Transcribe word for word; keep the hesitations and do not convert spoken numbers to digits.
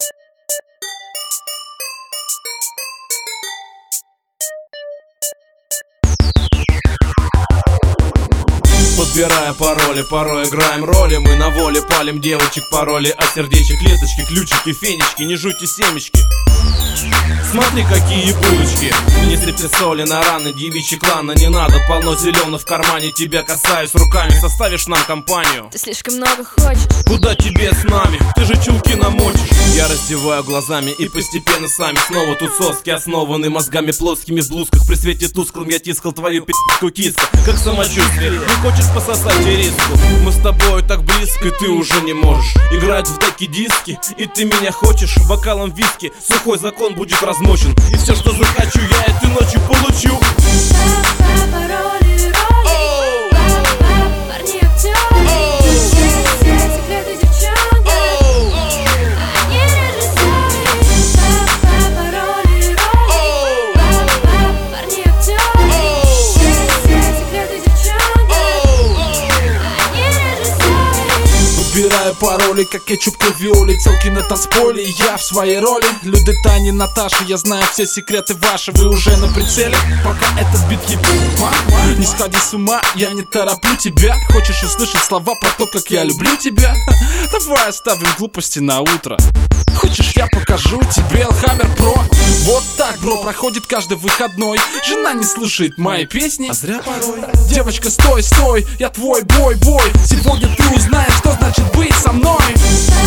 Подбирая пароли, порой играем роли. Мы на воле палим девочек, пароли от сердечек, клеточки, ключики, фенечки, не жуйте семечки. Смотри, какие булочки. Не сыпьте соли на раны, девичьи клана не надо. Полно зеленых в кармане, тебя касаюсь руками. Составишь нам компанию? Ты слишком много хочешь. Куда тебе с нами? Ты же чулки намочишь. Я раздеваю глазами и постепенно сами снова тут соски, основаны мозгами плоскими в блузках. При свете тусклым я тискал твою пи***ку, киска. Как самочувствие, не хочешь пососать ириску? Мы с тобой так близко, и ты уже не можешь играть в такие диски. И ты меня хочешь бокалом виски. Сухой закон будет размочен, и все, что захочу, я этой ночью получу. Убираю пароли, как кетчуп к виоле. Целки на танцполе, я в своей роли. Люды, Тани, Наташи, я знаю все секреты ваши. Вы уже на прицеле, пока этот бит хип. Не сходи с ума, я не тороплю тебя. Хочешь услышать слова про то, как я люблю тебя? Давай оставим глупости на утро. Хочешь, я покажу тебе Элхаммер Про? Вот так, бро, проходит каждый выходной. Жена не слушает мои песни, а зря порой. Девочка, стой, стой, я твой бой, бой. Сегодня ты узнаешь, что значит быть со мной.